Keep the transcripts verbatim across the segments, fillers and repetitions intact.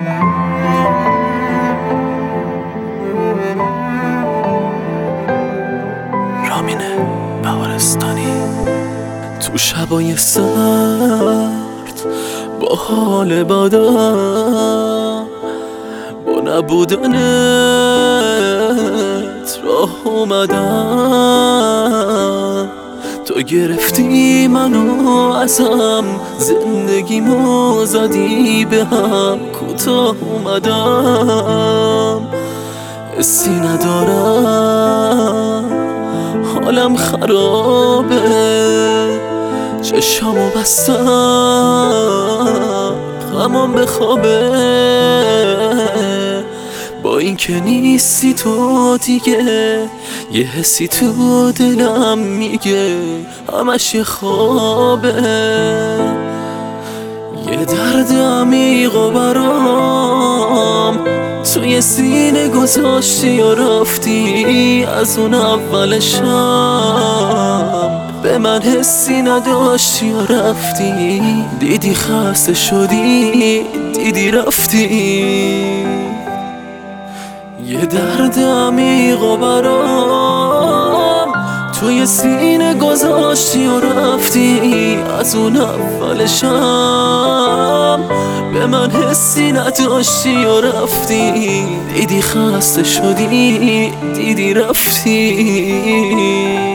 رامینه بهارستانی. تو شبای سرد با حال بادم، با نبودنت راه اومدم. تو گرفتی منو ازم، زندگیمو زدی به هم، کوتاه اومدم. حسی ندارم، حالم خرابه، چشامو بستم غمام بخوابه. با این که نیستی تو دیگه، یه حسی تو دلم میگه همش یه خوابه. یه درد عمیق و برام توی سینه گذاشتی و رفتی، از اون اولشم به من حسی نداشتی و رفتی. دیدی خسته شدی، دیدی رفتی. یه درد عمیق و برام توی سینه گذاشتی و رفتی، از اون اولشم به من حسی نداشتی و رفتی. دیدی خسته شدی، دیدی رفتی.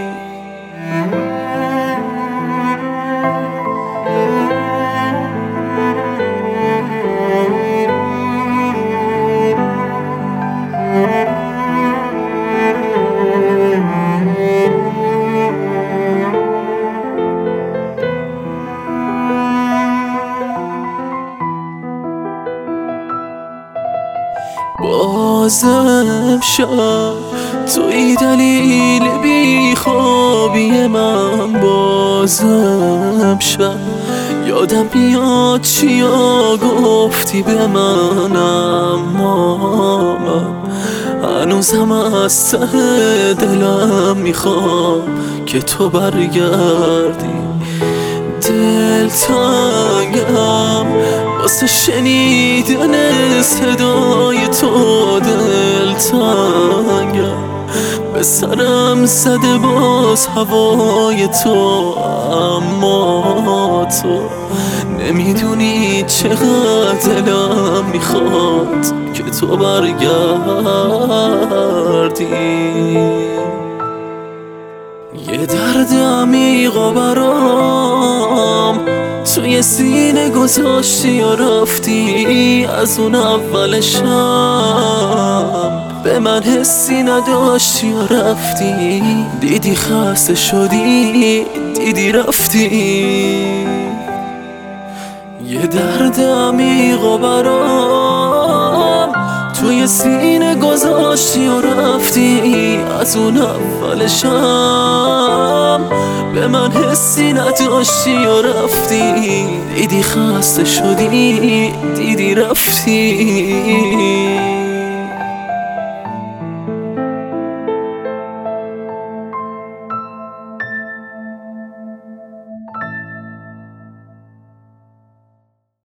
بازم شب توی دلیل بی خوابی من، بازم شب یادم میاد چیا گفتی به من، اما من هنوزم از ته دلم میخوام که تو برگردی. دلتنگم واسه شنیدن صدای تو، دلتنگم به سرم زده باز هوای تو، اما تو نمیدونی چقدر دلم میخواد که تو برگردی. یه درد عمیق و برام توی سینه گذاشتی و رفتی، از اون اولشم به من حسی نداشتی و رفتی. دیدی خسته شدی، دیدی رفتی. یه درد عمیق و برام توی سینه گذاشتی و رفتی، از اون اولشم به من حسی نداشتی و رفتی. دیدی خسته شدی، دیدی رفتی.